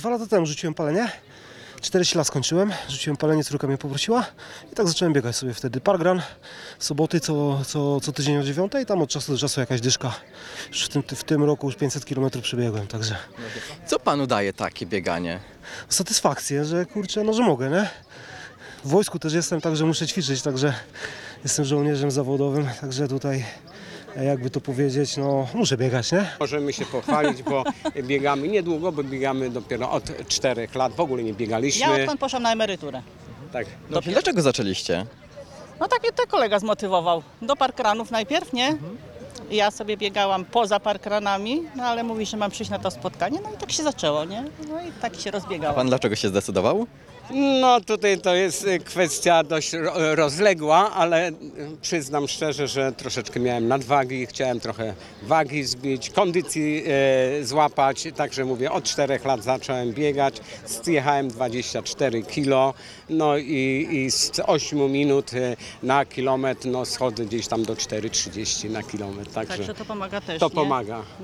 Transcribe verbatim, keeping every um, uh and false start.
dwa lata temu rzuciłem palenie. czterdzieści lat skończyłem, rzuciłem palenie, córka mnie poprosiła i tak zacząłem biegać sobie wtedy. Parkrun, soboty co, co, co tydzień o dziewiątej, tam od czasu do czasu jakaś dyszka. Już w tym, w tym roku już pięćset kilometrów przebiegłem, także Co panu daje takie bieganie? satysfakcję, że kurczę, no że mogę, nie? W wojsku też jestem, także muszę ćwiczyć, także jestem żołnierzem zawodowym, także tutaj jakby to powiedzieć, no muszę biegać, nie? Możemy się pochwalić, bo biegamy niedługo, bo biegamy dopiero od czterech lat, w ogóle nie biegaliśmy. Ja odkąd poszłam na emeryturę. Tak. Dobrze, dlaczego zaczęliście? No tak mnie to kolega zmotywował. Do parkranów najpierw, nie? Ja sobie biegałam poza parkranami, no ale mówi, że mam przyjść na to spotkanie, no i tak się zaczęło, nie? No i tak się A rozbiegało. pan dlaczego się zdecydował? No tutaj to jest y, kwestia dość ro- rozległa, ale y, przyznam szczerze, że troszeczkę miałem nadwagi, chciałem trochę wagi zbić, kondycji y, złapać, także mówię, od czterech lat zacząłem biegać, zjechałem dwadzieścia cztery kilo, no i, i z ośmiu minut y, na kilometr, no schodzę gdzieś tam do cztery trzydzieści na kilometr, także Także to pomaga też, to nie? pomaga.